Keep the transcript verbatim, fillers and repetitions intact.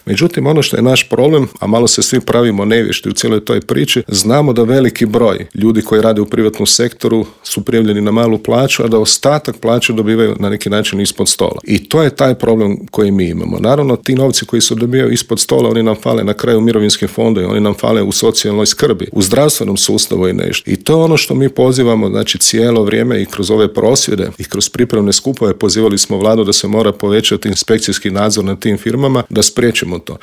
Međutim, ono što je naš problem, a malo se svi pravimo nevješti u cijeloj toj priči, znamo da veliki broj ljudi koji rade u privatnom sektoru su prijavljeni na malu plaću, a da ostatak plaće dobivaju na neki način ispod stola. I to je taj problem koji mi imamo. Naravno, ti novci koji se dobivaju ispod stola, oni nam fale na kraju mirovinskim fondovima, oni nam fale u socijalnoj skrbi, u zdravstvenom sustavu i nešto. I to je ono što mi pozivamo, znači cijelo vrijeme i kroz ove prosvjede i kroz pripremne skupove pozivali smo vladu da se mora povećati inspekcijski nadzor nad tim firmama, da spriječimo to.